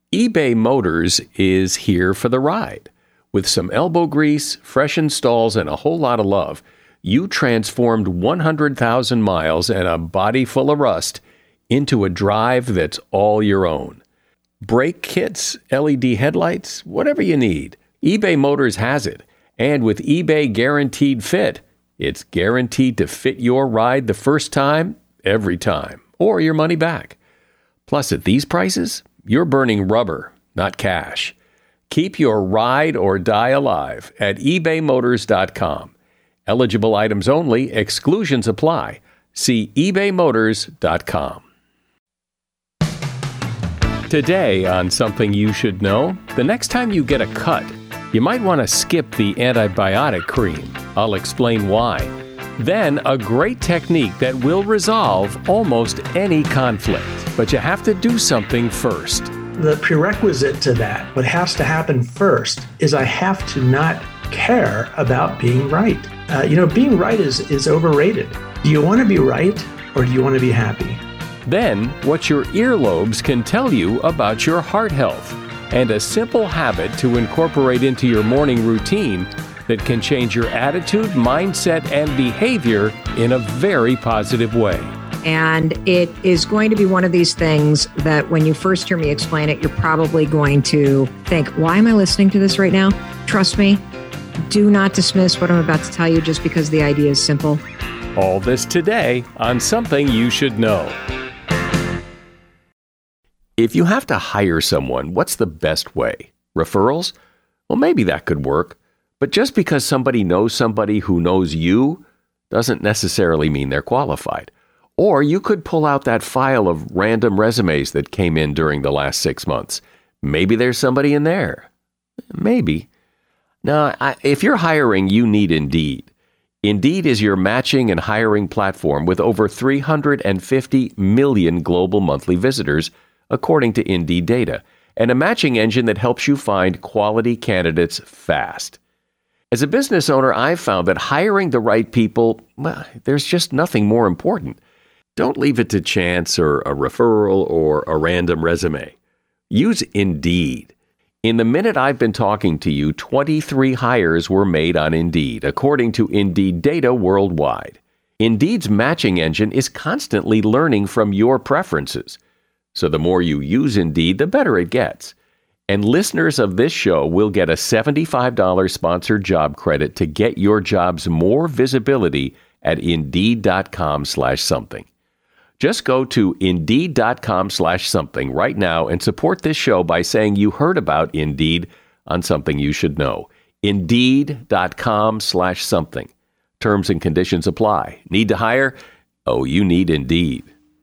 eBay Motors is here for the ride. With some elbow grease, fresh installs, and a whole lot of love, you transformed 100,000 miles and a body full of rust into a drive that's all your own. Brake kits, LED headlights, whatever you need, eBay Motors has it. And with eBay Guaranteed Fit, it's guaranteed to fit your ride the first time, every time, or your money back. Plus, at these prices, you're burning rubber, not cash. Keep your ride or die alive at ebaymotors.com. Eligible items only, exclusions apply. See ebaymotors.com. Today on Something You Should Know, the next time you get a cut, you might want to skip the antibiotic cream. I'll explain why. Then, a great technique that will resolve almost any conflict. But you have to do something first. The prerequisite to that, what has to happen first, is I have to not care about being right. Being right is overrated. Do you want to be right or do you want to be happy? Then, what your earlobes can tell you about your heart health, and a simple habit to incorporate into your morning routine that can change your attitude, mindset, and behavior in a very positive way. And it is going to be one of these things that when you first hear me explain it, you're probably going to think, why am I listening to this right now? Trust me, do not dismiss what I'm about to tell you just because the idea is simple. All this today on Something You Should Know. If you have to hire someone, what's the best way? Referrals? Well, maybe that could work. But just because somebody knows somebody who knows you doesn't necessarily mean they're qualified. Or you could pull out that file of random resumes that came in during the last 6 months. Maybe there's somebody in there. Maybe. Now, if you're hiring, you need Indeed. Indeed is your matching and hiring platform with over 350 million global monthly visitors, according to Indeed data, and a matching engine that helps you find quality candidates fast. As a business owner, I've found that hiring the right people, there's just nothing more important. Don't leave it to chance or a referral or a random resume. Use Indeed. In the minute I've been talking to you, 23 hires were made on Indeed, according to Indeed data worldwide. Indeed's matching engine is constantly learning from your preferences. So the more you use Indeed, the better it gets. And listeners of this show will get a $75 sponsored job credit to get your jobs more visibility at Indeed.com/something. Just go to Indeed.com/something right now and support this show by saying you heard about Indeed on Something You Should Know. Indeed.com/something. Terms and conditions apply. Need to hire? Oh, you need Indeed.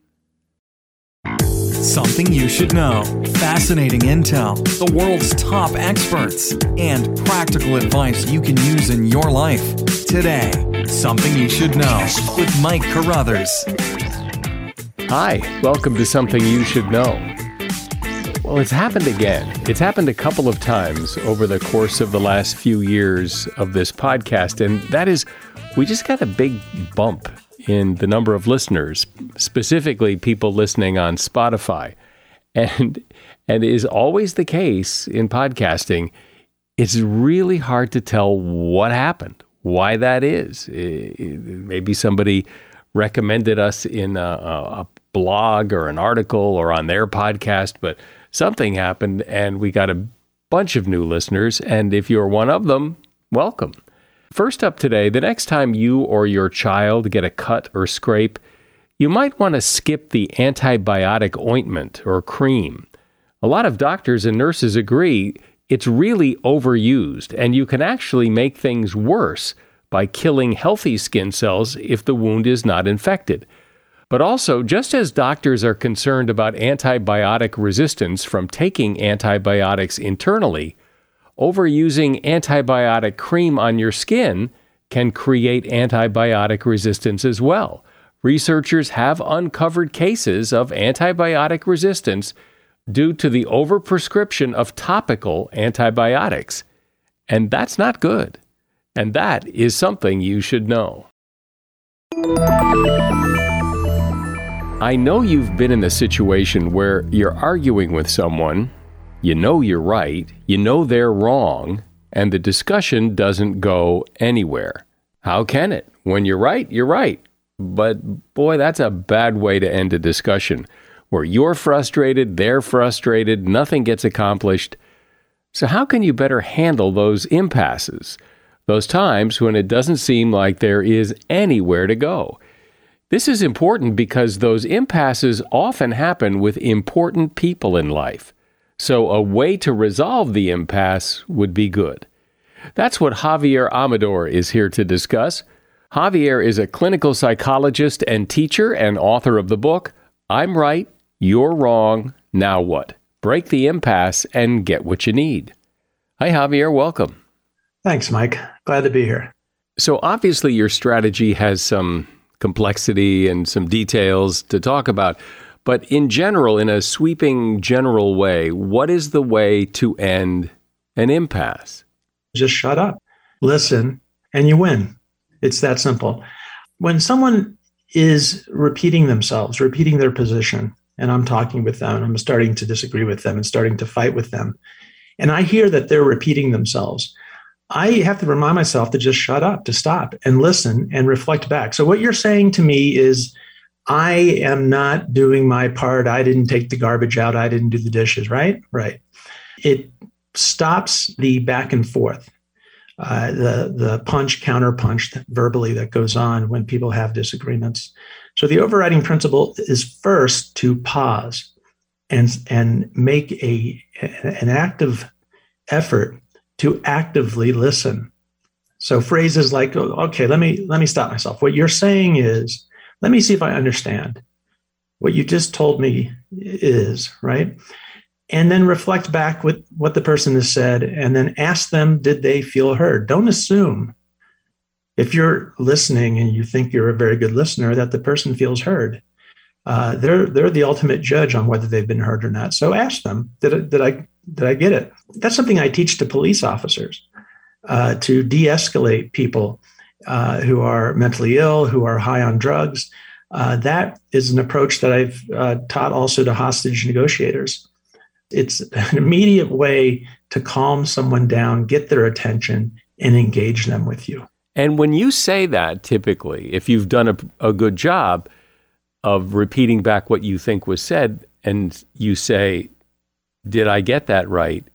Something you should know. Fascinating intel, the world's top experts, and practical advice you can use in your life. Today, Something You Should Know with Mike Carruthers. Hi, welcome to Something You Should Know. Well, it's happened again. It's happened a couple of times over the course of the last few years of this podcast, and that is, we just got a big bump in the number of listeners, specifically people listening on Spotify. And is always the case in podcasting, it's really hard to tell what happened, why that is. Maybe somebody recommended us in a blog or an article or on their podcast, but something happened and we got a bunch of new listeners. And if you're one of them, welcome. First up today, the next time you or your child get a cut or scrape, you might want to skip the antibiotic ointment or cream. A lot of doctors and nurses agree it's really overused, and you can actually make things worse by killing healthy skin cells if the wound is not infected. But also, just as doctors are concerned about antibiotic resistance from taking antibiotics internally, overusing antibiotic cream on your skin can create antibiotic resistance as well. Researchers have uncovered cases of antibiotic resistance due to the overprescription of topical antibiotics. And that's not good. And that is something you should know. I know you've been in a situation where you're arguing with someone, You know you're right, you know they're wrong, and the discussion doesn't go anywhere. How can it? When you're right, you're right. But boy, that's a bad way to end a discussion, where you're frustrated, they're frustrated, nothing gets accomplished. So how can you better handle those impasses, those times when it doesn't seem like there is anywhere to go? This is important because those impasses often happen with important people in life. So a way to resolve the impasse would be good. That's what Javier Amador is here to discuss. Javier is a clinical psychologist and teacher and author of the book, I'm Right, You're Wrong, Now What? Break the impasse and get what you need. Hi, Javier. Welcome. Thanks, Mike. Glad to be here. So obviously your strategy has some complexity and some details to talk about. But in general, in a sweeping general way, what is the way to end an impasse? Just shut up, listen, and you win. It's that simple. When someone is repeating themselves, repeating their position, and I'm talking with them, and I'm starting to disagree with them and starting to fight with them, and I hear that they're repeating themselves, I have to remind myself to just shut up, to stop and listen and reflect back. So what you're saying to me is, I am not doing my part. I didn't take the garbage out. I didn't do the dishes, right? Right. It stops the back and forth, the punch, counter punch verbally that goes on when people have disagreements. So the overriding principle is first to pause and make an active effort to actively listen. So phrases like, okay, let me stop myself. What you're saying is, let me see if I understand what you just told me is, right? And then reflect back with what the person has said and then ask them, did they feel heard? Don't assume, if you're listening and you think you're a very good listener, that the person feels heard. They're the ultimate judge on whether they've been heard or not. So ask them, did I get it? That's something I teach to police officers, to de-escalate people who are mentally ill, who are high on drugs. That is an approach that I've taught also to hostage negotiators. It's an immediate way to calm someone down, get their attention, and engage them with you. And when you say that, typically, if you've done a good job of repeating back what you think was said, and you say, did I get that right?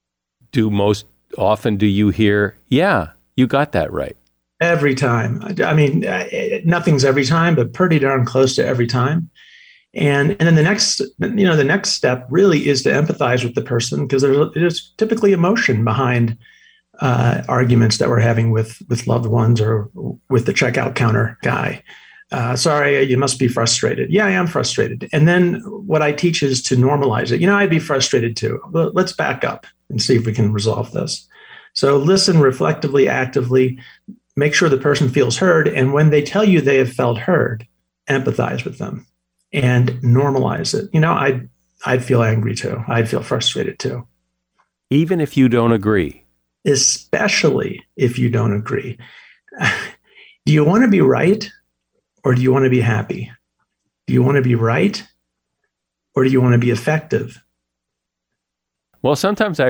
Most often do you hear, yeah, you got that right? Every time. I mean, nothing's every time, but pretty darn close to every time. And then the next step really is to empathize with the person, because there's typically emotion behind arguments that we're having with loved ones or with the checkout counter guy. Sorry, you must be frustrated. Yeah, I am frustrated. And then what I teach is to normalize it. I'd be frustrated too. Let's back up and see if we can resolve this. So listen reflectively, actively, make sure the person feels heard. And when they tell you they have felt heard, empathize with them and normalize it. I'd feel angry too. I'd feel frustrated too. Even if you don't agree. Especially if you don't agree. Do you want to be right or do you want to be happy? Do you want to be right or do you want to be effective? Well, sometimes I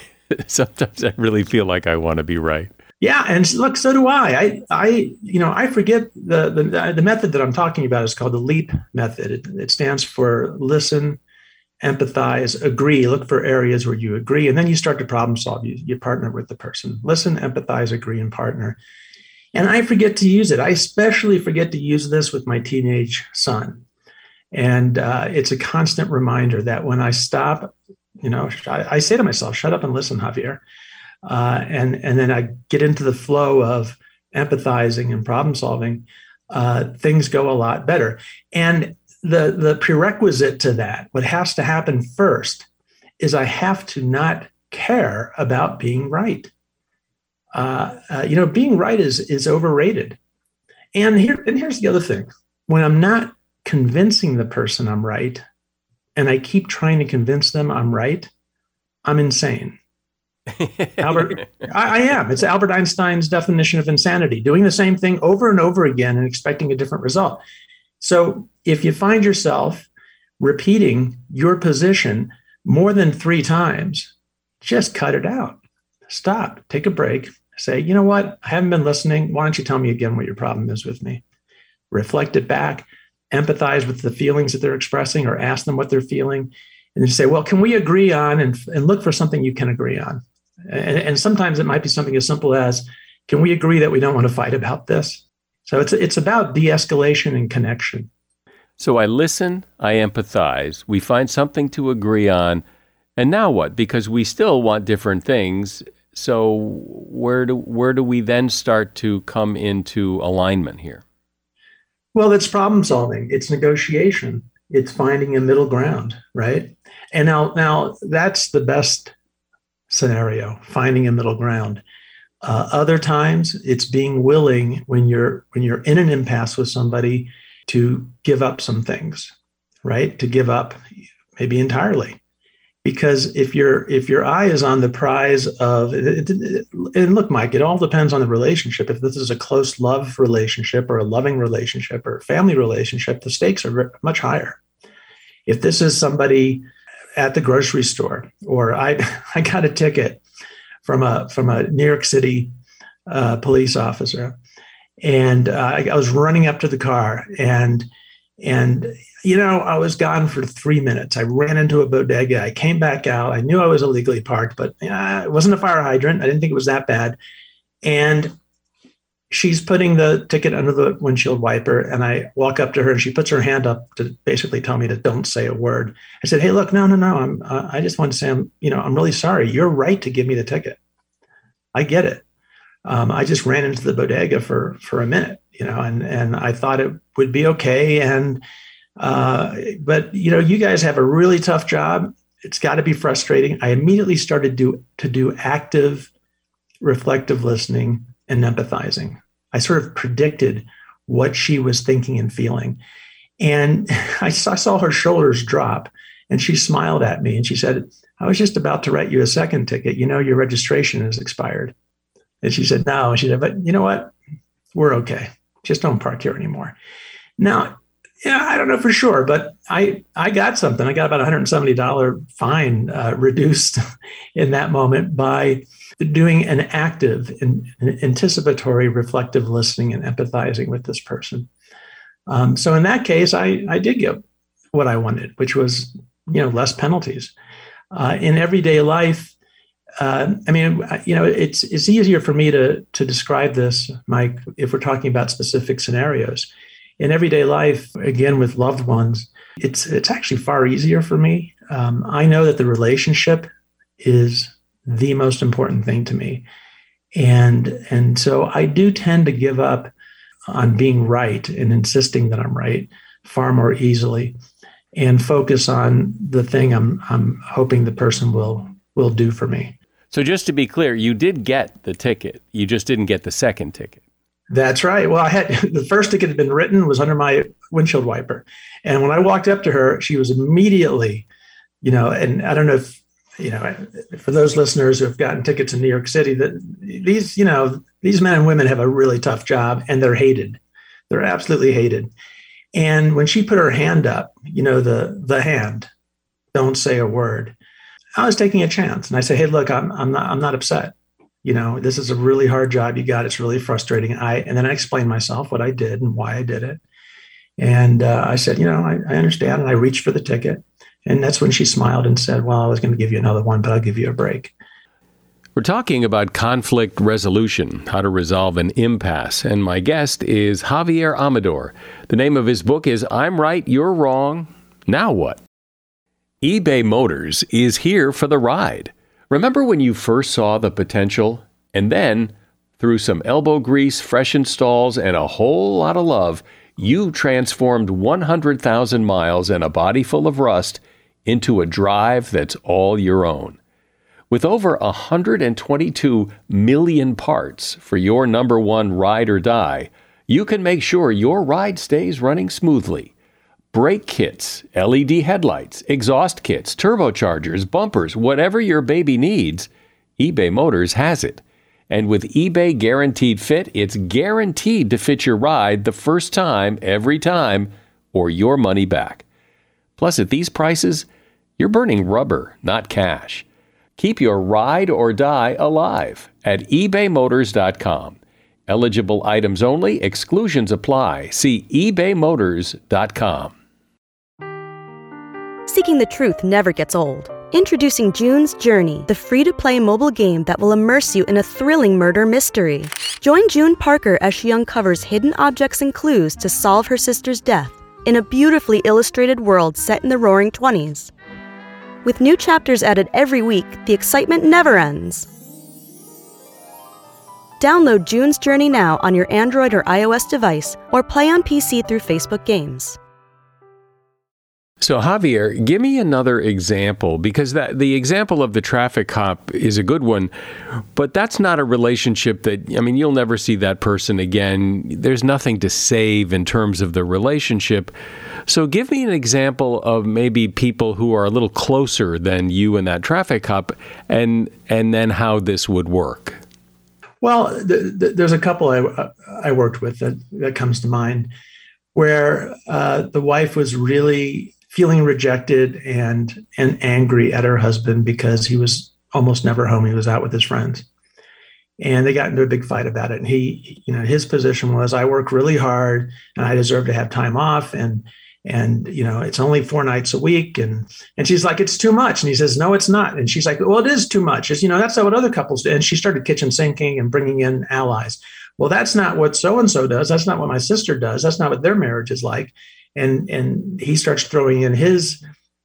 really feel like I want to be right. Yeah, and look, so do I. I forget the method that I'm talking about is called the LEAP method. It stands for listen, empathize, agree. Look for areas where you agree, and then you start to problem solve. You partner with the person. Listen, empathize, agree, and partner. And I forget to use it. I especially forget to use this with my teenage son. And it's a constant reminder that when I stop, I say to myself, shut up and listen, Javier. And then I get into the flow of empathizing and problem solving, things go a lot better. And the prerequisite to that, what has to happen first, is I have to not care about being right. Being right is overrated. And here's the other thing. When I'm not convincing the person I'm right, and I keep trying to convince them I'm right, I'm insane. I am. It's Albert Einstein's definition of insanity, doing the same thing over and over again and expecting a different result. So if you find yourself repeating your position, more than 3 times, just cut it out. Stop, take a break, say, you know what? I haven't been listening. Why don't you tell me again what your problem is with me? Reflect it back, empathize with the feelings that they're expressing, or ask them what they're feeling. And then say, well, can we agree on, and look for something you can agree on. And sometimes it might be something as simple as, can we agree that we don't want to fight about this? So it's about de-escalation and connection. So I listen, I empathize, we find something to agree on, and now what? Because we still want different things. So where do we then start to come into alignment here? Well, it's problem solving. It's negotiation. It's finding a middle ground, right? And now that's the best scenario, finding a middle ground. Other times, it's being willing when you're in an impasse with somebody to give up some things, right? To give up maybe entirely, because if your eye is on the prize of, and look, Mike, it all depends on the relationship. If this is a close love relationship or a loving relationship or a family relationship, the stakes are much higher. If this is somebody at the grocery store, or I got a ticket from a New York City police officer, and I was running up to the car, and I was gone for 3 minutes. I ran into a bodega. I came back out. I knew I was illegally parked, but it wasn't a fire hydrant. I didn't think it was that bad. And she's putting the ticket under the windshield wiper, and I walk up to her, and she puts her hand up to basically tell me to don't say a word. I said, "Hey, look, no. I just want to say I'm really sorry. You're right to give me the ticket. I get it. I just ran into the bodega for a minute, and I thought it would be okay. But you guys have a really tough job. It's got to be frustrating." I immediately started to do active, reflective listening and empathizing. I sort of predicted what she was thinking and feeling. And I saw her shoulders drop, and she smiled at me and she said, "I was just about to write you a second ticket. Your registration has expired." And she said, "No." And she said, "But you know what? We're okay. Just don't park here anymore." Now, I don't know for sure, but I got something. I got about $170 fine reduced in that moment by doing an active and anticipatory reflective listening and empathizing with this person. So in that case, I did get what I wanted, which was, less penalties. In everyday life, it's easier for me to describe this, Mike, if we're talking about specific scenarios. In everyday life, again, with loved ones, it's actually far easier for me. I know that the relationship is the most important thing to me. And so I do tend to give up on being right and insisting that I'm right far more easily, and focus on the thing I'm hoping the person will do for me. So just to be clear, you did get the ticket. You just didn't get the second ticket. That's right. Well, the first ticket had been written, was under my windshield wiper. And when I walked up to her, she was immediately, and I don't know if, for those listeners who have gotten tickets in New York City, that these men and women have a really tough job, and they're hated. They're absolutely hated. And when she put her hand up, the hand, don't say a word, I was taking a chance. And I said, "Hey, look, I'm not upset. This is a really hard job you got. It's really frustrating." And then I explained myself, what I did and why I did it. And I said, I understand. And I reached for the ticket. And that's when she smiled and said, "Well, I was going to give you another one, but I'll give you a break." We're talking about conflict resolution, how to resolve an impasse. And my guest is Javier Amador. The name of his book is I'm Right, You're Wrong, Now What? eBay Motors is here for the ride. Remember when you first saw the potential? And then, through some elbow grease, fresh installs, and a whole lot of love, you transformed 100,000 miles and a body full of rust into a drive that's all your own. With over 122 million parts for your number one ride or die, you can make sure your ride stays running smoothly. Brake kits, LED headlights, exhaust kits, turbochargers, bumpers, whatever your baby needs, eBay Motors has it. And with eBay Guaranteed Fit, it's guaranteed to fit your ride the first time, every time, or your money back. Plus, at these prices, You're burning rubber, not cash. Keep your ride or die alive at ebaymotors.com. Eligible items only. Exclusions apply. See ebaymotors.com. Seeking the truth never gets old. Introducing June's Journey, the free-to-play mobile game that will immerse you in a thrilling murder mystery. Join June Parker as she uncovers hidden objects and clues to solve her sister's death in a beautifully illustrated world set in the Roaring '20s. With new chapters added every week, the excitement never ends. Download June's Journey now on your Android or iOS device, or play on PC through Facebook Games. So Javier, give me another example, because the example of the traffic cop is a good one, but that's not a relationship that, you'll never see that person again. There's nothing to save in terms of the relationship. So give me an example of maybe people who are a little closer than you and that traffic cop, and then how this would work. Well, there's a couple I worked with that comes to mind, where the wife was really feeling rejected and angry at her husband because he was almost never home. He was out with his friends. And they got into a big fight about it. And his position was, I work really hard and I deserve to have time off. And it's only 4 nights a week. And she's like, it's too much. And he says, no, it's not. And she's like, well, it is too much. It's, that's not what other couples do. And she started kitchen sinking and bringing in allies. Well, that's not what so-and-so does. That's not what my sister does. That's not what their marriage is like. And he starts throwing in his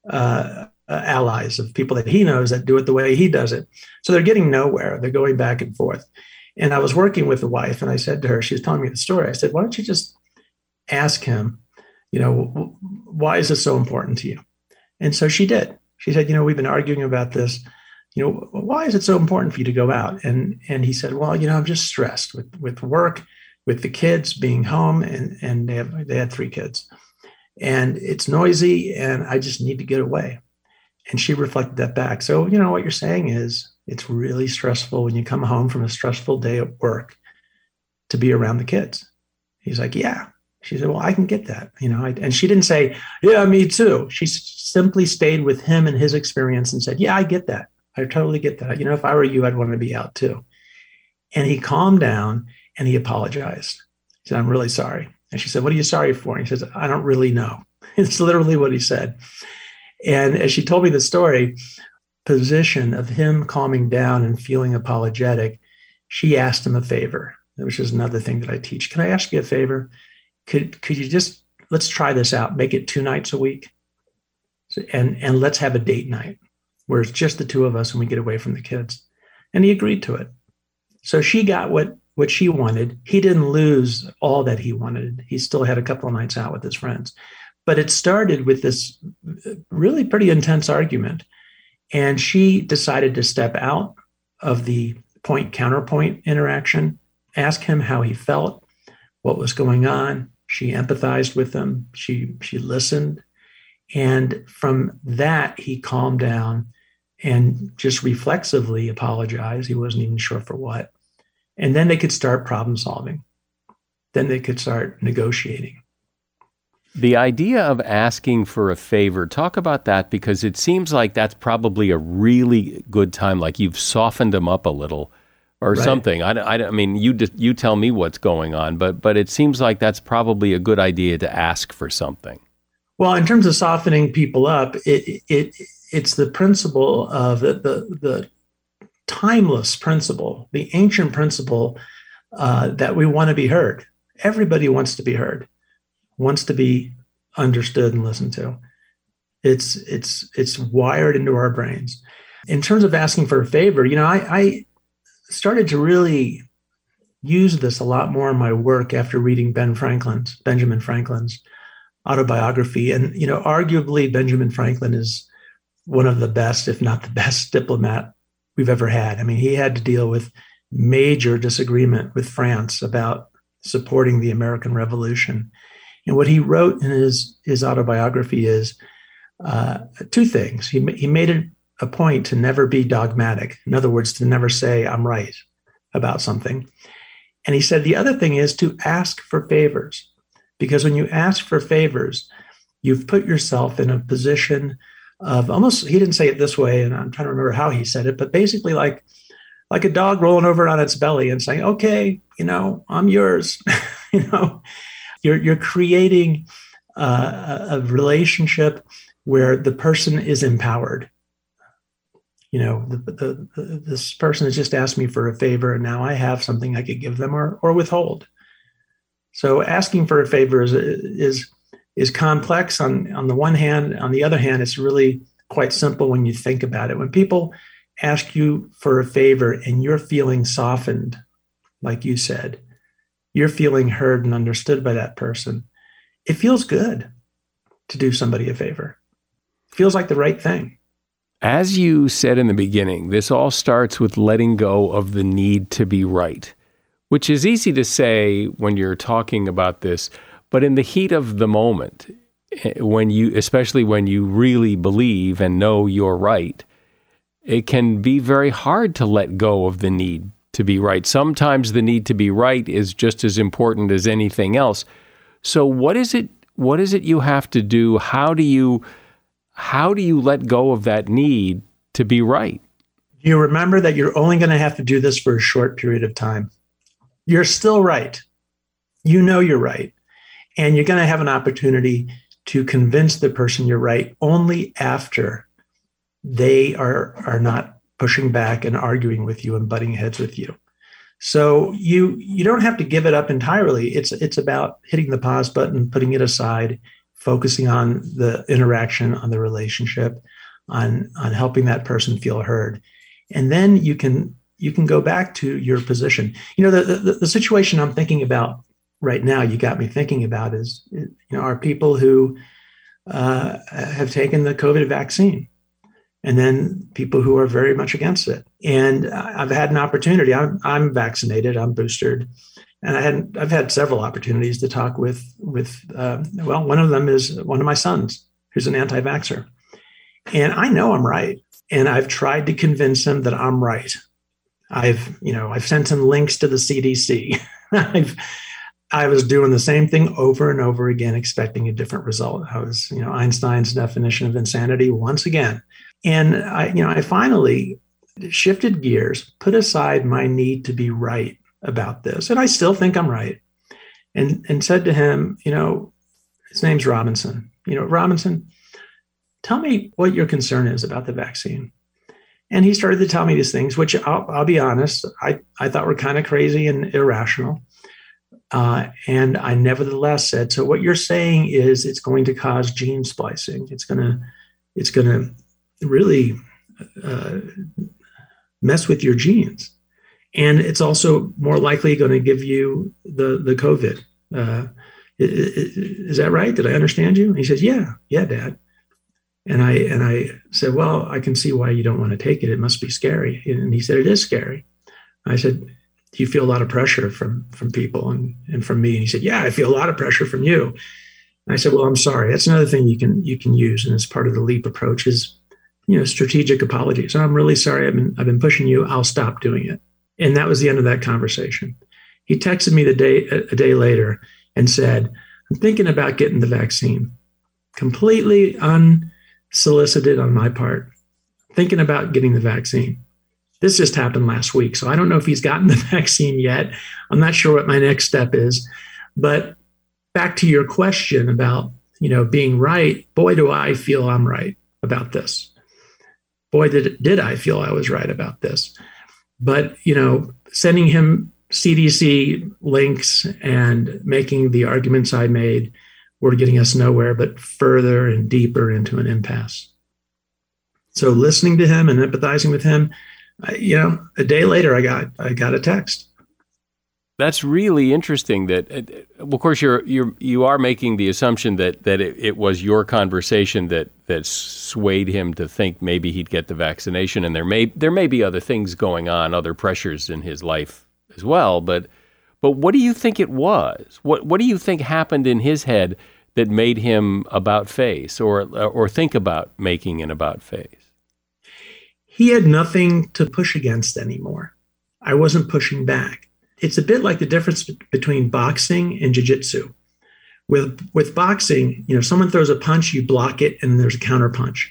allies of people that he knows that do it the way he does it. So they're getting nowhere. They're going back and forth. And I was working with the wife, and I said to her, she was telling me the story. I said, why don't you just ask him, why is this so important to you? And so she did. She said, we've been arguing about this. Why is it so important for you to go out? And he said, well, I'm just stressed with work, with the kids being home, and they had 3 kids. And it's noisy, and I just need to get away. And she reflected that back. So, what you're saying is it's really stressful when you come home from a stressful day at work to be around the kids. He's like, yeah. She said, well, I can get that. And she didn't say, yeah, me too. She simply stayed with him and his experience and said, yeah, I get that. I totally get that. If I were you, I'd want to be out too. And he calmed down and he apologized. He said, I'm really sorry. And she said, what are you sorry for? And he says, I don't really know. It's literally what he said. And as she told me the story, position of him calming down and feeling apologetic, she asked him a favor, which is another thing that I teach. Can I ask you a favor? Could you just, let's try this out, make it 2 nights a week. And let's have a date night where it's just the 2 of us and we get away from the kids. And he agreed to it. So she got what she wanted. He didn't lose all that he wanted. He still had a couple of nights out with his friends. But it started with this really pretty intense argument. And she decided to step out of the point-counterpoint interaction, ask him how he felt, what was going on. She empathized with him. She listened. And from that, he calmed down and just reflexively apologized. He wasn't even sure for what. And then they could start problem solving. Then they could start negotiating. The idea of asking for a favor, talk about that, because it seems like that's probably a really good time, like you've softened them up a little or right. Something. I mean, you tell me what's going on, but it seems like that's probably a good idea to ask for something. Well, in terms of softening people up, it's the principle of the timeless principle, the ancient principle that we want to be heard. Everybody wants to be heard, wants to be understood and listened to. It's wired into our brains. In terms of asking for a favor, I started to really use this a lot more in my work after reading Benjamin Franklin's autobiography. And, arguably Benjamin Franklin is one of the best, if not the best diplomat we've ever had. I mean, he had to deal with major disagreement with France about supporting the American Revolution. And what he wrote in his autobiography is 2 things. He made it a point to never be dogmatic. In other words, to never say I'm right about something. And he said the other thing is to ask for favors, because when you ask for favors, you've put yourself in a position of almost, he didn't say it this way, and I'm trying to remember how he said it, but basically like a dog rolling over on its belly and saying, okay, I'm yours. You're creating a relationship where the person is empowered. This person has just asked me for a favor, and now I have something I could give them or withhold. So asking for a favor is complex on the one hand. On the other hand, it's really quite simple when you think about it. When people ask you for a favor and you're feeling softened, like you said, you're feeling heard and understood by that person, it feels good to do somebody a favor. It feels like the right thing. As you said in the beginning, this all starts with letting go of the need to be right, which is easy to say when you're talking about this, but in the heat of the moment, especially when you really believe and know you're right, it can be very hard to let go of the need to be right. Sometimes the need to be right is just as important as anything else. So what is it you have to do? How do you let go of that need to be right? You remember that you're only going to have to do this for a short period of time. You're still right. You know you're right. And you're going to have an opportunity to convince the person you're right only after they are not pushing back and arguing with you and butting heads with you. So you don't have to give it up entirely. It's about hitting the pause button, putting it aside, focusing on the interaction, on the relationship, on helping that person feel heard. And then you can go back to your position. The situation I'm thinking about right now, you got me thinking about is, are people who have taken the COVID vaccine, and then people who are very much against it. And I've had an opportunity. I'm vaccinated. I'm boosted, and I've had several opportunities to talk with. One of them is one of my sons, who's an anti-vaxxer, and I know I'm right. And I've tried to convince him that I'm right. I've sent him links to the CDC. I was doing the same thing over and over again, expecting a different result. I was, Einstein's definition of insanity once again. And I finally shifted gears, put aside my need to be right about this. And I still think I'm right. And said to him, his name's Robinson. Robinson, tell me what your concern is about the vaccine. And he started to tell me these things, which I'll be honest, I thought were kind of crazy and irrational. And I nevertheless said, so what you're saying is it's going to cause gene splicing. It's going to really mess with your genes. And it's also more likely going to give you the COVID. Is that right? Did I understand you? And he says, yeah, Dad. And I said, well, I can see why you don't want to take it. It must be scary. And he said, it is scary. I said, do you feel a lot of pressure from people and from me? And he said, yeah, I feel a lot of pressure from you. And I said, well, I'm sorry. That's another thing you can use. And as part of the LEAP approach is, strategic apologies. And I'm really sorry. I've been pushing you. I'll stop doing it. And that was the end of that conversation. He texted me a day later and said, I'm thinking about getting the vaccine. Completely unsolicited on my part. Thinking about getting the vaccine. This just happened last week. So I don't know if he's gotten the vaccine yet. I'm not sure what my next step is. But back to your question about, being right, boy, do I feel I'm right about this. Boy, did I feel I was right about this. But, sending him CDC links and making the arguments I made were getting us nowhere, but further and deeper into an impasse. So listening to him and empathizing with him, a day later, I got a text. That's really interesting. That, of course, you are making the assumption that it was your conversation that swayed him to think maybe he'd get the vaccination, and there may be other things going on, other pressures in his life as well. But what do you think it was? What do you think happened in his head that made him about face, or think about making an about face? He had nothing to push against anymore. I wasn't pushing back. It's a bit like the difference between boxing and jiu-jitsu. With boxing, someone throws a punch, you block it, and there's a counter punch.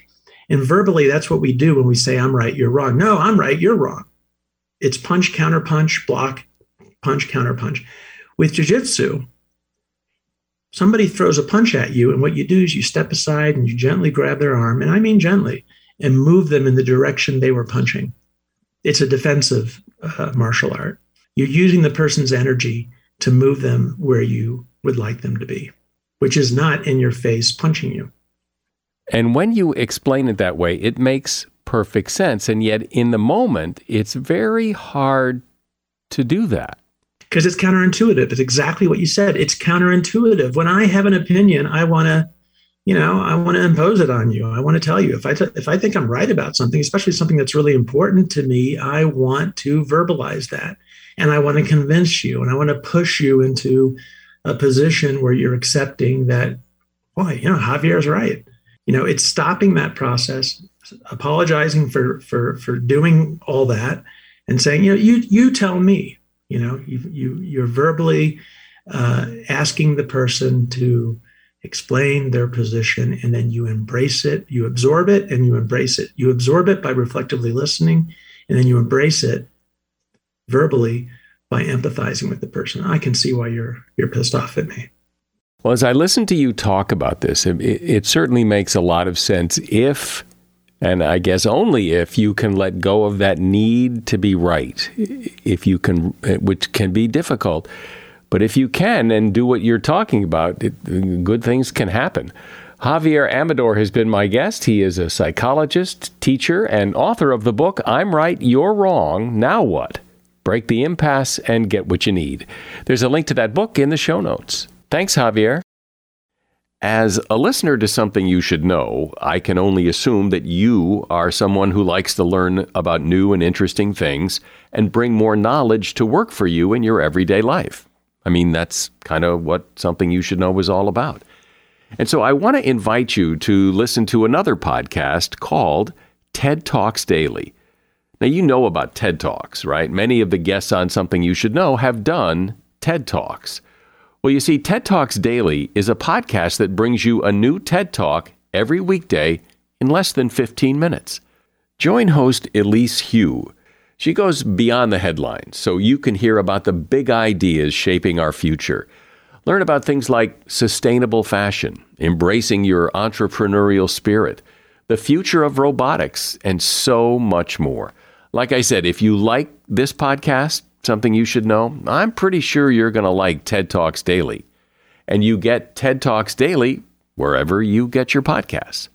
And verbally, that's what we do when we say, I'm right, you're wrong. No, I'm right, you're wrong. It's punch, counter punch, block, punch, counter punch. With jiu-jitsu, somebody throws a punch at you, and what you do is you step aside and you gently grab their arm, and I mean gently, and move them in the direction they were punching. It's a defensive martial art. You're using the person's energy to move them where you would like them to be, which is not in your face punching you. And when you explain it that way, it makes perfect sense. And yet in the moment, it's very hard to do that. Because it's counterintuitive. It's exactly what you said. It's counterintuitive. When I have an opinion, I want to impose it on you. I want to tell you if I think I'm right about something, especially something that's really important to me, I want to verbalize that. And I want to convince you, and I want to push you into a position where you're accepting that, boy, Javier's right. It's stopping that process, apologizing for doing all that, and saying, you tell me. You're verbally asking the person to explain their position, and then you embrace it. You absorb it, and you embrace it. You absorb it by reflectively listening, and then you embrace it verbally by empathizing with the person. I can see why you're pissed off at me. Well, as I listen to you talk about this, it certainly makes a lot of sense if, and I guess only if, you can let go of that need to be right, if you can, which can be difficult. But if you can and do what you're talking about, good things can happen. Javier Amador has been my guest. He is a psychologist, teacher, and author of the book, I'm Right, You're Wrong, Now What? Break the impasse and get what you need. There's a link to that book in the show notes. Thanks, Javier. As a listener to Something You Should Know, I can only assume that you are someone who likes to learn about new and interesting things and bring more knowledge to work for you in your everyday life. I mean, that's kind of what Something You Should Know is all about. And so I want to invite you to listen to another podcast called TED Talks Daily. Now, you know about TED Talks, right? Many of the guests on Something You Should Know have done TED Talks. Well, you see, TED Talks Daily is a podcast that brings you a new TED Talk every weekday in less than 15 minutes. Join host Elise Hu. She goes beyond the headlines so you can hear about the big ideas shaping our future. Learn about things like sustainable fashion, embracing your entrepreneurial spirit, the future of robotics, and so much more. Like I said, if you like this podcast, Something You Should Know, I'm pretty sure you're going to like TED Talks Daily. And you get TED Talks Daily wherever you get your podcasts.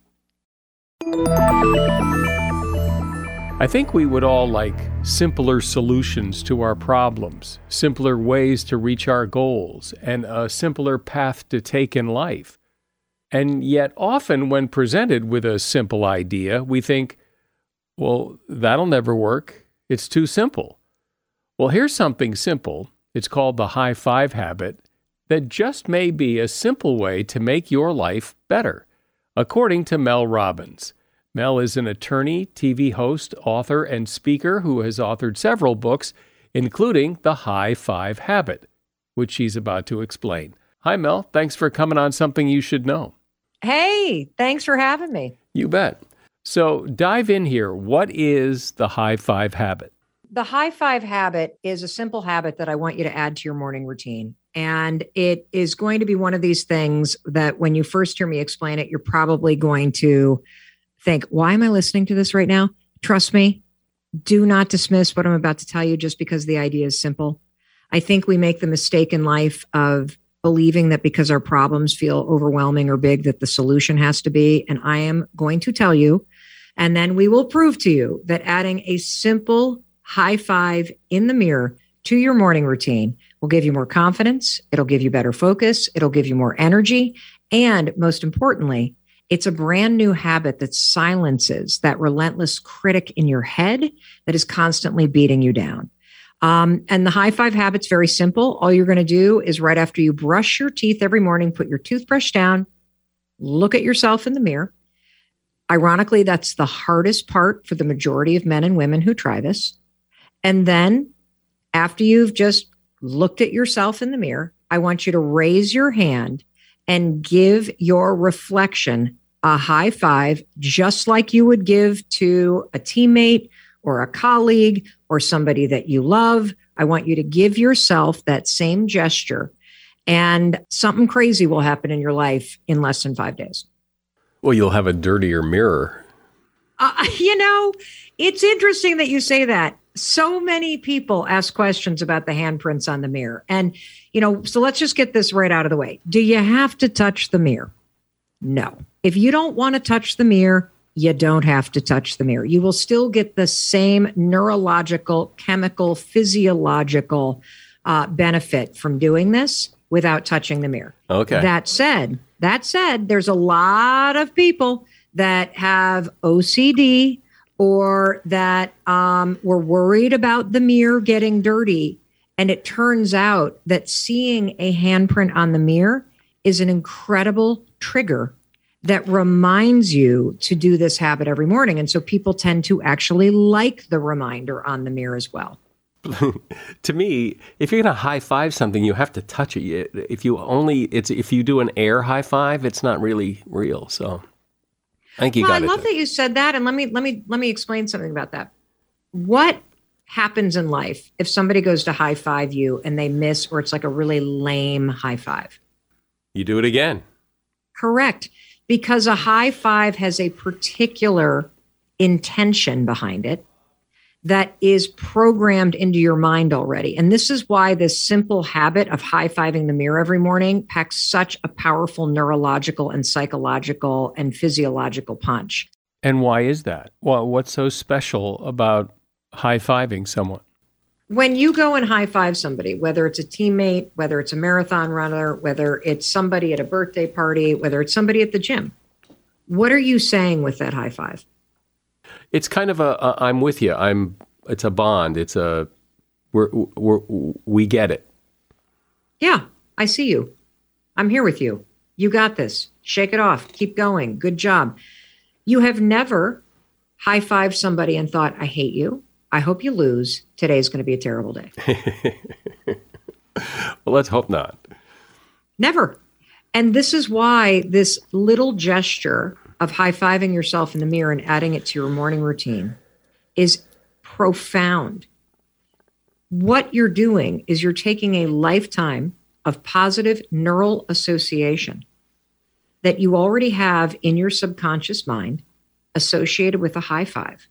I think we would all like simpler solutions to our problems, simpler ways to reach our goals, and a simpler path to take in life. And yet often when presented with a simple idea, we think, well, that'll never work. It's too simple. Well, here's something simple. It's called the high five habit that just may be a simple way to make your life better, according to Mel Robbins. Mel is an attorney, TV host, author, and speaker who has authored several books, including The High Five Habit, which she's about to explain. Hi, Mel. Thanks for coming on Something You Should Know. Hey, thanks for having me. You bet. So dive in here. What is the high five habit? The high five habit is a simple habit that I want you to add to your morning routine. And it is going to be one of these things that when you first hear me explain it, you're probably going to think, why am I listening to this right now? Trust me, do not dismiss what I'm about to tell you just because the idea is simple. I think we make the mistake in life of believing that because our problems feel overwhelming or big, that the solution has to be. And I am going to tell you, and then we will prove to you that adding a simple high five in the mirror to your morning routine will give you more confidence. It'll give you better focus. It'll give you more energy. And most importantly, it's a brand new habit that silences that relentless critic in your head that is constantly beating you down. And the high five habit's very simple. All you're going to do is right after you brush your teeth every morning, put your toothbrush down, look at yourself in the mirror. Ironically, that's the hardest part for the majority of men and women who try this. And then after you've just looked at yourself in the mirror, I want you to raise your hand and give your reflection a high five, just like you would give to a teammate or a colleague or somebody that you love. I want you to give yourself that same gesture, and something crazy will happen in your life in less than 5 days. Well, you'll have a dirtier mirror. It's interesting that you say that. So many people ask questions about the handprints on the mirror. And, so let's just get this right out of the way. Do you have to touch the mirror? No. If you don't want to touch the mirror, you don't have to touch the mirror. You will still get the same neurological, chemical, physiological benefit from doing this without touching the mirror. Okay. That said, there's a lot of people that have OCD or that were worried about the mirror getting dirty. And it turns out that seeing a handprint on the mirror is an incredible trigger that reminds you to do this habit every morning. And so people tend to actually like the reminder on the mirror as well. To me, if you're going to high five something, you have to touch it. If you do an air high five, it's not really real. So I think I love that you said that. And let me explain something about that. What happens in life if somebody goes to high five you and they miss, or it's like a really lame high five? You do it again. Correct. Because a high five has a particular intention behind it that is programmed into your mind already. And this is why this simple habit of high-fiving the mirror every morning packs such a powerful neurological and psychological and physiological punch. And why is that? Well, what's so special about high-fiving someone? When you go and high-five somebody, whether it's a teammate, whether it's a marathon runner, whether it's somebody at a birthday party, whether it's somebody at the gym, what are you saying with that high five? It's kind of I'm with you. It's a bond. It's we get it. Yeah, I see you. I'm here with you. You got this. Shake it off. Keep going. Good job. You have never high-fived somebody and thought, I hate you. I hope you lose. Today's going to be a terrible day. Well, let's hope not. Never. And this is why this little gesture of high-fiving yourself in the mirror and adding it to your morning routine is profound. What you're doing is you're taking a lifetime of positive neural association that you already have in your subconscious mind associated with a high five,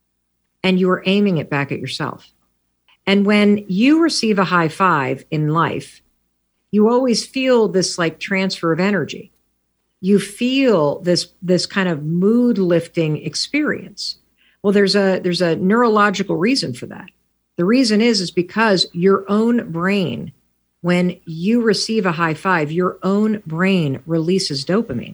and you are aiming it back at yourself. And when you receive a high five in life, you always feel this like transfer of energy. You feel this kind of mood lifting experience. Well, there's a neurological reason for that. The reason is because your own brain, when you receive a high five, your own brain releases dopamine.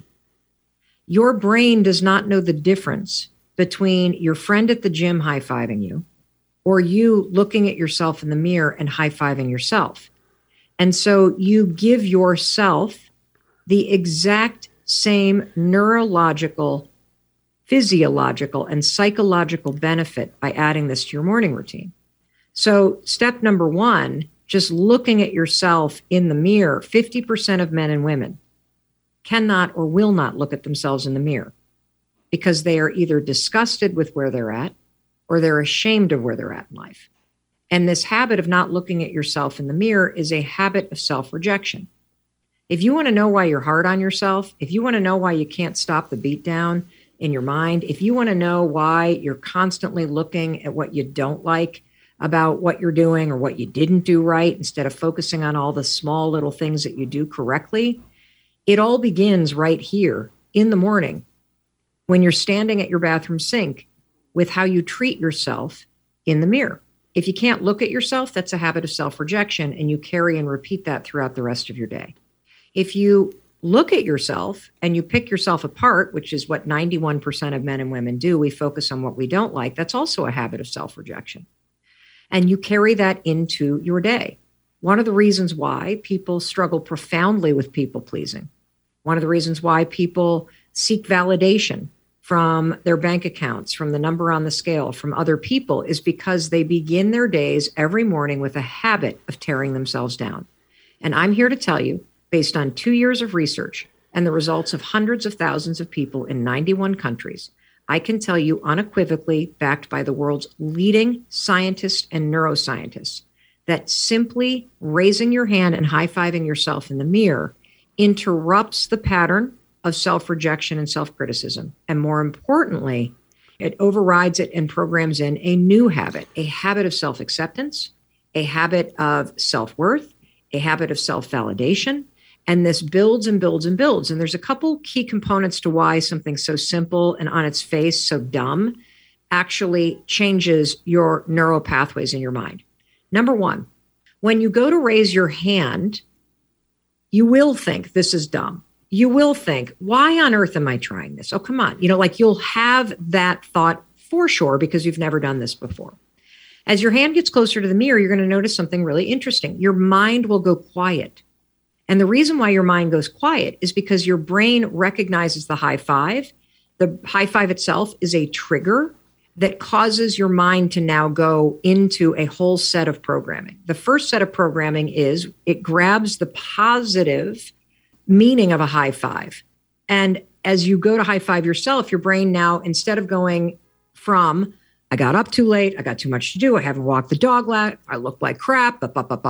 Your brain does not know the difference between your friend at the gym high-fiving you or you looking at yourself in the mirror and high-fiving yourself. And so you give yourself the exact same neurological, physiological, and psychological benefit by adding this to your morning routine. So step number one, just looking at yourself in the mirror, 50% of men and women cannot or will not look at themselves in the mirror because they are either disgusted with where they're at or they're ashamed of where they're at in life. And this habit of not looking at yourself in the mirror is a habit of self-rejection. If you want to know why you're hard on yourself, if you want to know why you can't stop the beat down in your mind, if you want to know why you're constantly looking at what you don't like about what you're doing or what you didn't do right instead of focusing on all the small little things that you do correctly, it all begins right here in the morning when you're standing at your bathroom sink with how you treat yourself in the mirror. If you can't look at yourself, that's a habit of self-rejection, and you carry and repeat that throughout the rest of your day. If you look at yourself and you pick yourself apart, which is what 91% of men and women do, we focus on what we don't like, that's also a habit of self-rejection. And you carry that into your day. One of the reasons why people struggle profoundly with people-pleasing, one of the reasons why people seek validation from their bank accounts, from the number on the scale, from other people, is because they begin their days every morning with a habit of tearing themselves down. And I'm here to tell you, based on 2 years of research and the results of hundreds of thousands of people in 91 countries, I can tell you unequivocally, backed by the world's leading scientists and neuroscientists, that simply raising your hand and high-fiving yourself in the mirror interrupts the pattern of self-rejection and self-criticism. And more importantly, it overrides it and programs in a new habit, a habit of self-acceptance, a habit of self-worth, a habit of self-validation. And this builds and builds and builds. And there's a couple key components to why something so simple and on its face so dumb actually changes your neural pathways in your mind. Number one, when you go to raise your hand, you will think this is dumb. You will think, why on earth am I trying this? Oh, come on. Like you'll have that thought for sure because you've never done this before. As your hand gets closer to the mirror, you're going to notice something really interesting. Your mind will go quiet. And the reason why your mind goes quiet is because your brain recognizes the high five. The high five itself is a trigger that causes your mind to now go into a whole set of programming. The first set of programming is it grabs the positive meaning of a high five. And as you go to high five yourself, your brain now, instead of going from, I got up too late, I got too much to do, I haven't walked the dog, I look like crap,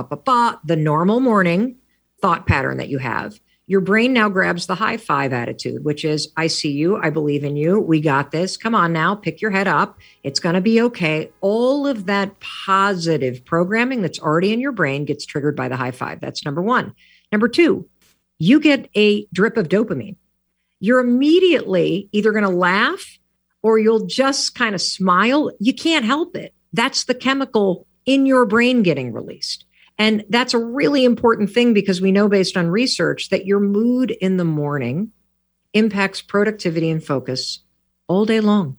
the normal morning thought pattern that you have, your brain now grabs the high five attitude, which is, I see you, I believe in you, we got this, come on now, pick your head up, it's going to be okay. All of that positive programming that's already in your brain gets triggered by the high five. That's number one. Number two, you get a drip of dopamine. You're immediately either going to laugh or you'll just kind of smile. You can't help it. That's the chemical in your brain getting released. And that's a really important thing because we know based on research that your mood in the morning impacts productivity and focus all day long.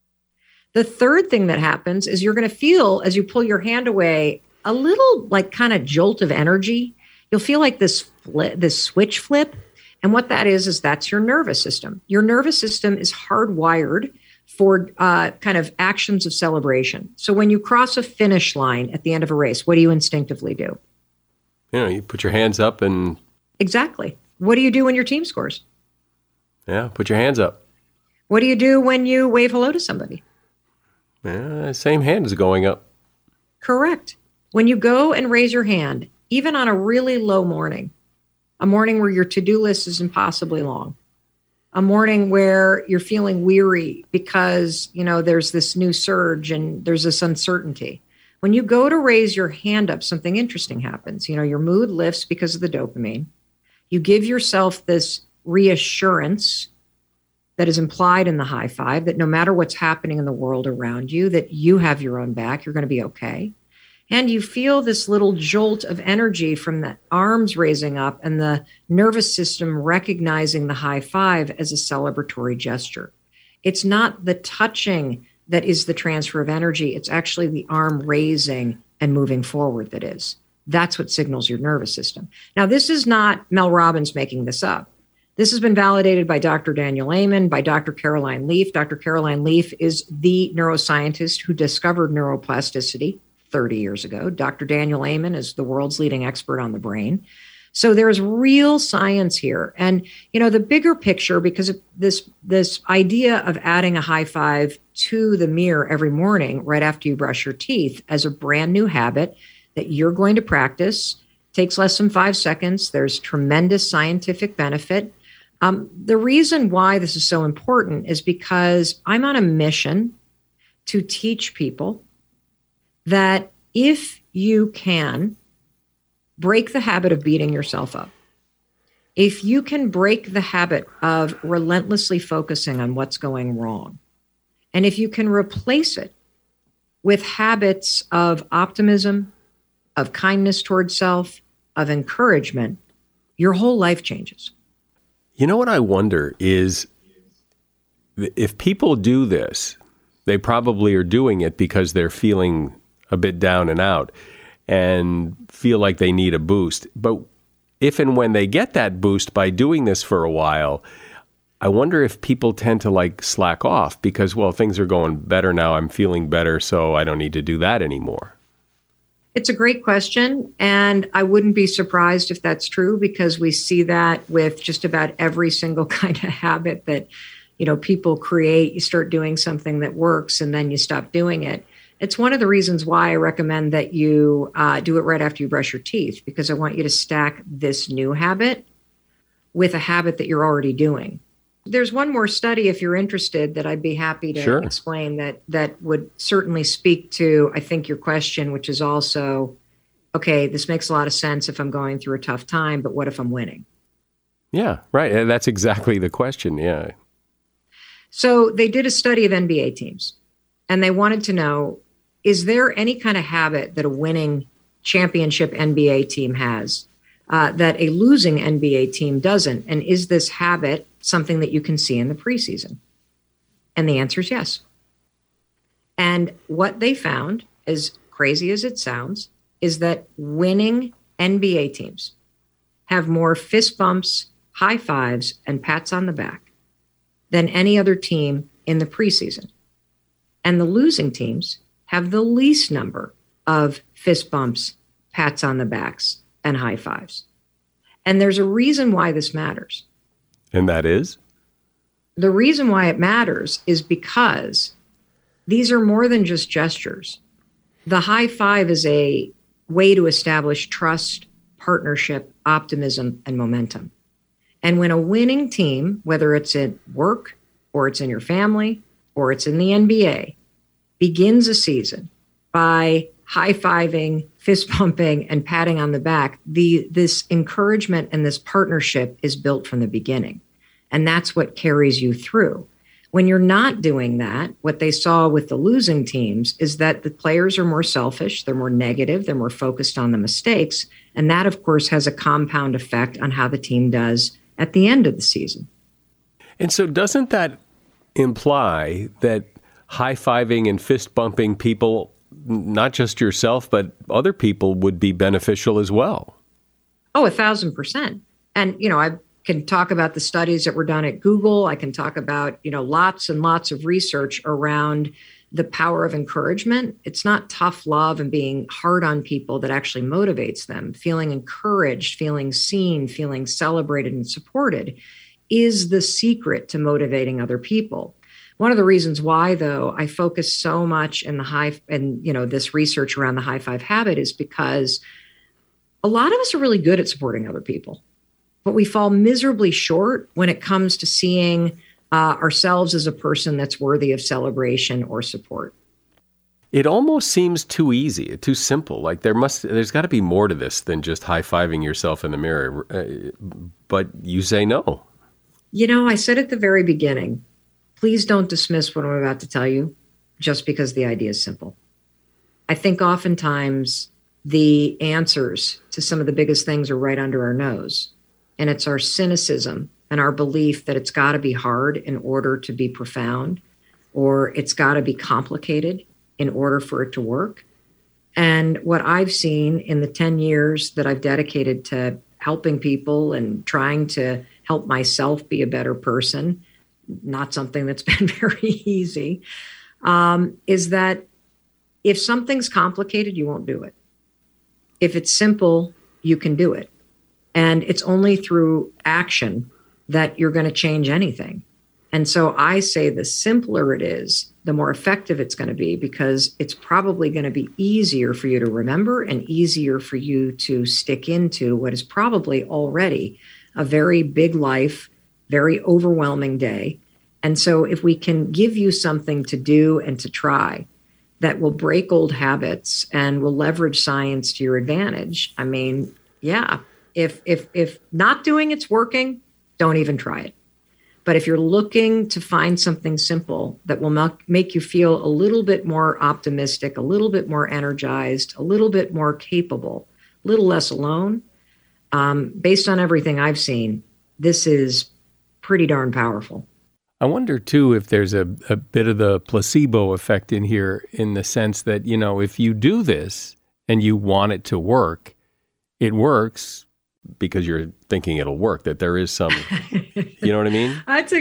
The third thing that happens is you're going to feel, as you pull your hand away, a little like kind of jolt of energy. You'll feel like this switch flip. And what that is that's your nervous system. Your nervous system is hardwired for kind of actions of celebration. So when you cross a finish line at the end of a race, what do you instinctively do? You put your hands up and... Exactly. What do you do when your team scores? Yeah, put your hands up. What do you do when you wave hello to somebody? Yeah, same hand is going up. Correct. When you go and raise your hand, even on a really low morning, a morning where your to-do list is impossibly long, a morning where you're feeling weary because, there's this new surge and there's this uncertainty. When you go to raise your hand up, something interesting happens. Your mood lifts because of the dopamine. You give yourself this reassurance that is implied in the high five, that no matter what's happening in the world around you, that you have your own back, you're going to be okay. And you feel this little jolt of energy from the arms raising up and the nervous system recognizing the high five as a celebratory gesture. It's not the touching that is the transfer of energy. It's actually the arm raising and moving forward that is. That's what signals your nervous system. Now, this is not Mel Robbins making this up. This has been validated by Dr. Daniel Amen, by Dr. Caroline Leaf. Dr. Caroline Leaf is the neuroscientist who discovered neuroplasticity 30 years ago. Dr. Daniel Amen is the world's leading expert on the brain. So there's real science here. And, the bigger picture, because this idea of adding a high five to the mirror every morning right after you brush your teeth as a brand new habit that you're going to practice, takes less than 5 seconds. There's tremendous scientific benefit. The reason why this is so important is because I'm on a mission to teach people that if you can break the habit of beating yourself up, if you can break the habit of relentlessly focusing on what's going wrong, and if you can replace it with habits of optimism, of kindness towards self, of encouragement, your whole life changes. What I wonder is if people do this, they probably are doing it because they're feeling a bit down and out and feel like they need a boost. But if and when they get that boost by doing this for a while, I wonder if people tend to slack off because, things are going better now. I'm feeling better, so I don't need to do that anymore. It's a great question. And I wouldn't be surprised if that's true, because we see that with just about every single kind of habit that, people create. You start doing something that works and then you stop doing it. It's one of the reasons why I recommend that you do it right after you brush your teeth, because I want you to stack this new habit with a habit that you're already doing. There's one more study, if you're interested, that I'd be happy to explain that would certainly speak to, I think, your question, which is also, okay, this makes a lot of sense if I'm going through a tough time, but what if I'm winning? Yeah, right. And that's exactly the question. Yeah. So they did a study of NBA teams, and they wanted to know, is there any kind of habit that a winning championship NBA team has that a losing NBA team doesn't? And is this habit something that you can see in the preseason? And the answer is yes. And what they found, as crazy as it sounds, is that winning NBA teams have more fist bumps, high fives, and pats on the back than any other team in the preseason. And the losing teams have the least number of fist bumps, pats on the backs, and high fives. And there's a reason why this matters. And that is? The reason why it matters is because these are more than just gestures. The high five is a way to establish trust, partnership, optimism, and momentum. And when a winning team, whether it's at work or it's in your family or it's in the NBA, begins a season by high-fiving, fist-pumping, and patting on the back, this encouragement and this partnership is built from the beginning. And that's what carries you through. When you're not doing that, what they saw with the losing teams is that the players are more selfish, they're more negative, they're more focused on the mistakes. And that, of course, has a compound effect on how the team does at the end of the season. And so doesn't that imply that high-fiving and fist-bumping people, not just yourself, but other people, would be beneficial as well? Oh, 1,000%. And, I can talk about the studies that were done at Google. I can talk about, lots and lots of research around the power of encouragement. It's not tough love and being hard on people that actually motivates them. Feeling encouraged, feeling seen, feeling celebrated and supported is the secret to motivating other people. One of the reasons why, though, I focus so much in this research around the high five habit is because a lot of us are really good at supporting other people, but we fall miserably short when it comes to seeing ourselves as a person that's worthy of celebration or support. It almost seems too easy, too simple. Like there's got to be more to this than just high-fiving yourself in the mirror. But you say no. I said at the very beginning, please don't dismiss what I'm about to tell you just because the idea is simple. I think oftentimes the answers to some of the biggest things are right under our nose. And it's our cynicism and our belief that it's got to be hard in order to be profound, or it's got to be complicated in order for it to work. And what I've seen in the 10 years that I've dedicated to helping people and trying to help myself be a better person, not something that's been very easy, is that if something's complicated, you won't do it. If it's simple, you can do it. And it's only through action that you're going to change anything. And so I say the simpler it is, the more effective it's going to be, because it's probably going to be easier for you to remember and easier for you to stick into what is probably already a very big life, very overwhelming day. And so if we can give you something to do and to try that will break old habits and will leverage science to your advantage, I mean, yeah, if not doing it's working, don't even try it. But if you're looking to find something simple that will make you feel a little bit more optimistic, a little bit more energized, a little bit more capable, a little less alone, based on everything I've seen, this is pretty darn powerful. I wonder, too, if there's a bit of the placebo effect in here, in the sense that, if you do this and you want it to work, it works because you're thinking it'll work, that there is some, you know what I mean?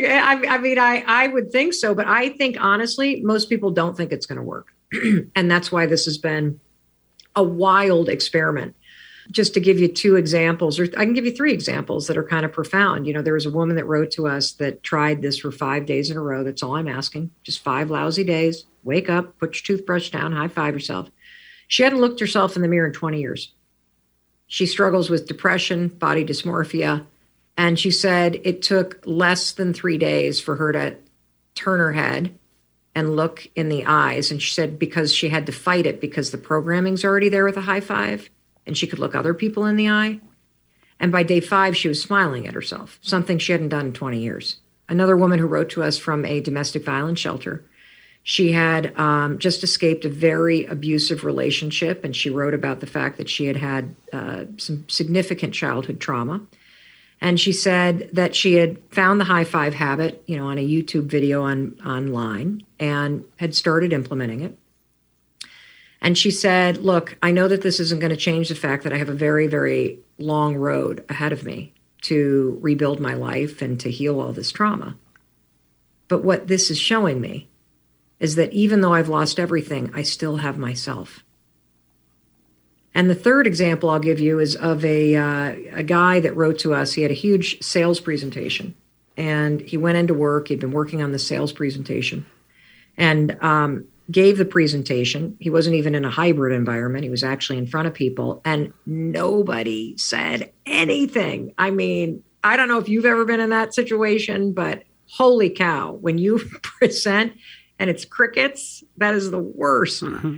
I would think so, but I think, honestly, most people don't think it's going to work. And that's why this has been a wild experiment. Just to give you two examples, or I can give you three examples that are kind of profound. There was a woman that wrote to us that tried this for 5 days in a row. That's all I'm asking. Just 5 lousy days. Wake up, put your toothbrush down, high five yourself. She hadn't looked herself in the mirror in 20 years. She struggles with depression, body dysmorphia. And she said it took less than 3 days for her to turn her head and look in the eyes. And she said because she had to fight it because the programming's already there with a high five. And she could look other people in the eye. And by day 5, she was smiling at herself, something she hadn't done in 20 years. Another woman who wrote to us from a domestic violence shelter. She had just escaped a very abusive relationship, and she wrote about the fact that she had had some significant childhood trauma. And she said that she had found the high five habit, on a YouTube video online and had started implementing it. And she said, look, I know that this isn't going to change the fact that I have a very, very long road ahead of me to rebuild my life and to heal all this trauma. But what this is showing me is that even though I've lost everything, I still have myself. And the third example I'll give you is of a guy that wrote to us. He had a huge sales presentation, and he went into work. He'd been working on the sales presentation and gave the presentation. He wasn't even in a hybrid environment. He was actually in front of people, and nobody said anything. I mean, I don't know if you've ever been in that situation, but holy cow, when you present and it's crickets, that is the worst. Mm-hmm.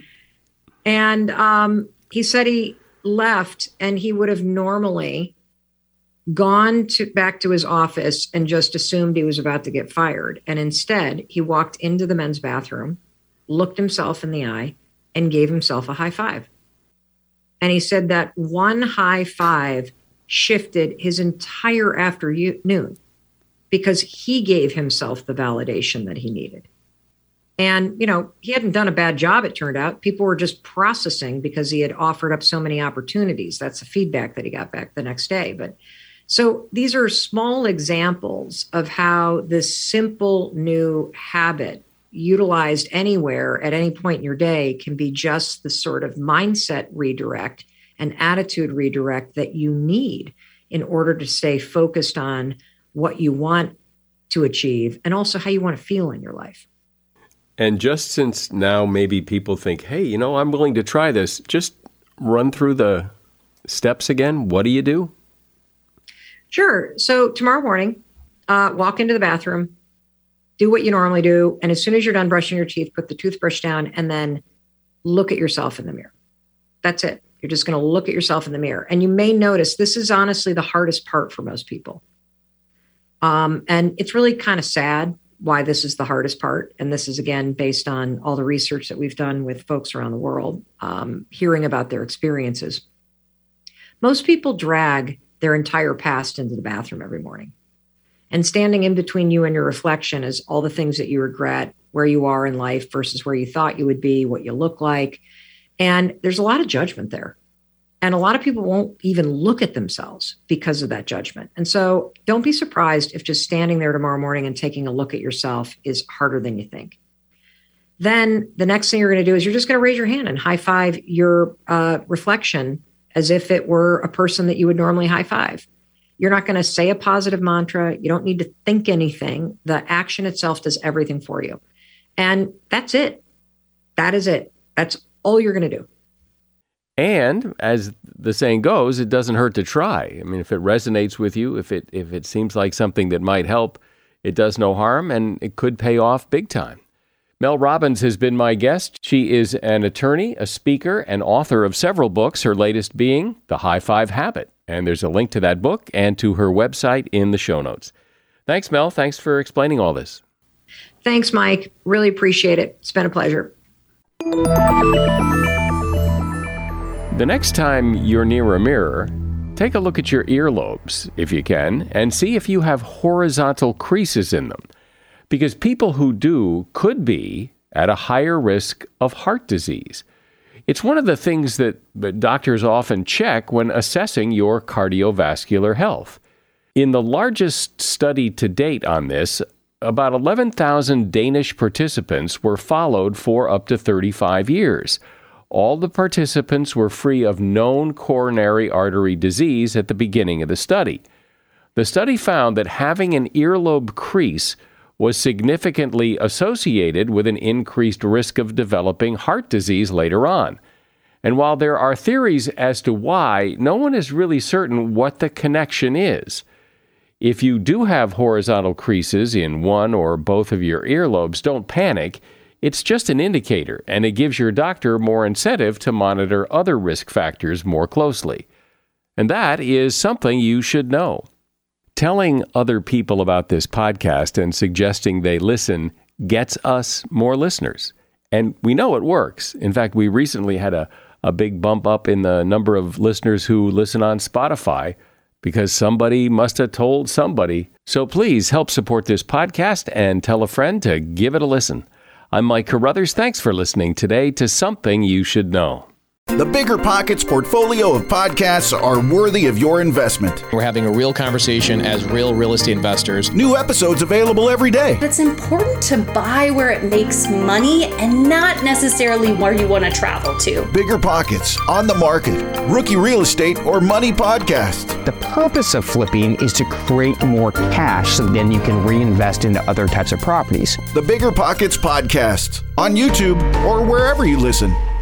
And he said he left and he would have normally gone back to his office and just assumed he was about to get fired. And instead, he walked into the men's bathroom, looked himself in the eye, and gave himself a high five. And he said that one high five shifted his entire afternoon because he gave himself the validation that he needed. And, he hadn't done a bad job, it turned out. People were just processing because he had offered up so many opportunities. That's the feedback that he got back the next day. But so these are small examples of how this simple new habit utilized anywhere at any point in your day can be just the sort of mindset redirect and attitude redirect that you need in order to stay focused on what you want to achieve and also how you want to feel in your life. And just since now maybe people think, hey, I'm willing to try this, just run through the steps again. What do you do? Sure. So tomorrow morning, walk into the bathroom, do what you normally do. And as soon as you're done brushing your teeth, put the toothbrush down and then look at yourself in the mirror. That's it. You're just going to look at yourself in the mirror. And you may notice this is honestly the hardest part for most people. And it's really kind of sad why this is the hardest part. And this is, again, based on all the research that we've done with folks around the world, hearing about their experiences. Most people drag their entire past into the bathroom every morning. And standing in between you and your reflection is all the things that you regret, where you are in life versus where you thought you would be, what you look like. And there's a lot of judgment there. And a lot of people won't even look at themselves because of that judgment. And so don't be surprised if just standing there tomorrow morning and taking a look at yourself is harder than you think. Then the next thing you're going to do is you're just going to raise your hand and high five your reflection as if it were a person that you would normally high five. You're not going to say a positive mantra. You don't need to think anything. The action itself does everything for you. And that's it. That is it. That's all you're going to do. And as the saying goes, it doesn't hurt to try. I mean, if it resonates with you, if it seems like something that might help, it does no harm, and it could pay off big time. Mel Robbins has been my guest. She is an attorney, a speaker, and author of several books, her latest being The High Five Habit. And there's a link to that book and to her website in the show notes. Thanks, Mel. Thanks for explaining all this. Thanks, Mike. Really appreciate it. It's been a pleasure. The next time you're near a mirror, take a look at your earlobes, if you can, and see if you have horizontal creases in them. Because people who do could be at a higher risk of heart disease. It's one of the things that doctors often check when assessing your cardiovascular health. In the largest study to date on this, about 11,000 Danish participants were followed for up to 35 years. all the participants were free of known coronary artery disease at the beginning of the study. The study found that having an earlobe crease was significantly associated with an increased risk of developing heart disease later on. And while there are theories as to why, no one is really certain what the connection is. If you do have horizontal creases in one or both of your earlobes, don't panic. It's just an indicator, and it gives your doctor more incentive to monitor other risk factors more closely. And that is something you should know. Telling other people about this podcast and suggesting they listen gets us more listeners. And we know it works. In fact, we recently had a big bump up in the number of listeners who listen on Spotify because somebody must have told somebody. So please help support this podcast and tell a friend to give it a listen. I'm Mike Carruthers. Thanks for listening today to Something You Should Know. The Bigger Pockets portfolio of podcasts are worthy of your investment. We're having a real conversation as real estate investors. New episodes available every day. It's important to buy where it makes money and not necessarily where you want to travel to. Bigger Pockets, On the Market, Rookie Real Estate, or Money Podcast. The purpose of flipping is to create more cash so then you can reinvest into other types of properties. The Bigger Pockets Podcast on YouTube or wherever you listen.